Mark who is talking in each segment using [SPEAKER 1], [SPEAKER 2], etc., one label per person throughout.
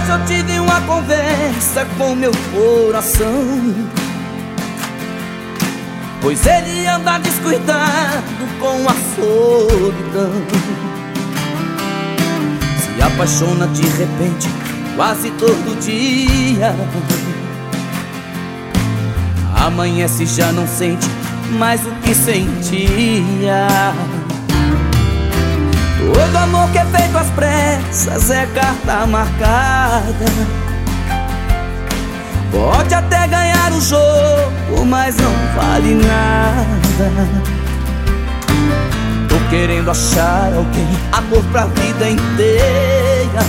[SPEAKER 1] Hoje eu tive uma conversa com meu coração, pois ele anda descuidado com a solidão. Se apaixona de repente, quase todo dia. Amanhece e já não sente mais o que sentia. Todo amor que é feito às pressas é carta marcada. Pode até ganhar o jogo, mas não vale nada. Tô querendo achar alguém, amor pra vida inteira.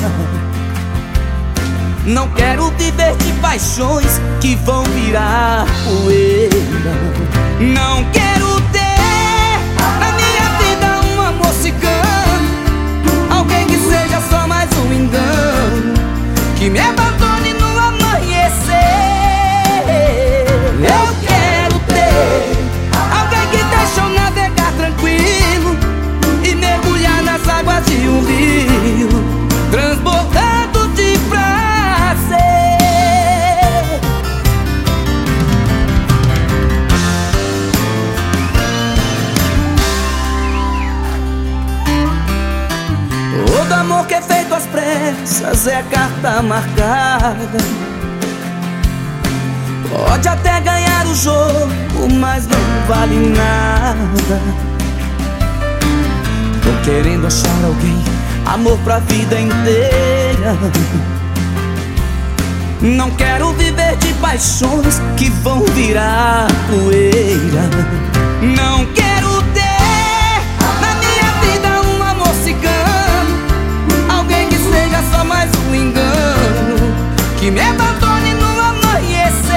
[SPEAKER 1] Não quero viver de paixões que vão virar poeira. Não quero ter na minha vida um amor cigano, alguém que seja só mais um engano, que me abandone no amanhecer. Eu quero ter alguém que deixa eu navegar tranquilo e mergulhar nas águas de um rio, transbordando de prazer. Todo amor que é feito às pressas é carta marcada. Pode até ganhar o jogo, mas não vale nada. Tô querendo achar alguém, amor pra vida inteira. Não quero viver de paixões que vão virar poeira. Não quero ter na minha vida um amor cigano, alguém que seja só mais um engano, que me abandone no amanhecer.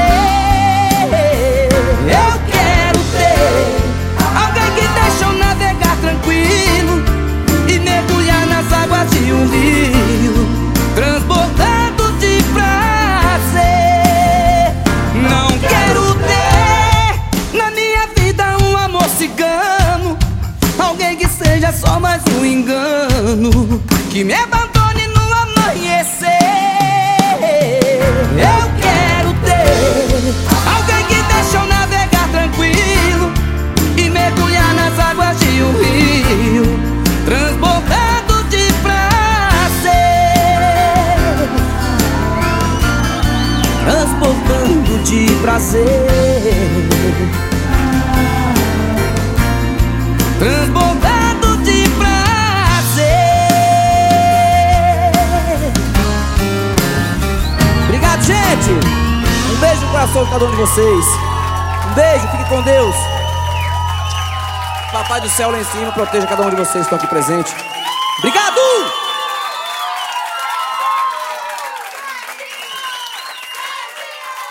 [SPEAKER 1] Eu quero ter alguém que deixa eu navegar tranquilo e mergulhar nas águas de um rio, transbordando de prazer. Não quero ter na minha vida um amor cigano, alguém que seja só mais um engano, que me abandone no amanhecer. Eu quero ter alguém que deixa eu navegar tranquilo e mergulhar nas águas de um rio, transbordando de prazer. Transbordando de prazer. Transbordando de prazer. Obrigado, gente. Um beijo no coração de cada um de vocês. Um beijo, fique com Deus. Papai do céu lá em cima proteja cada um de vocês que estão aqui presentes. Obrigado!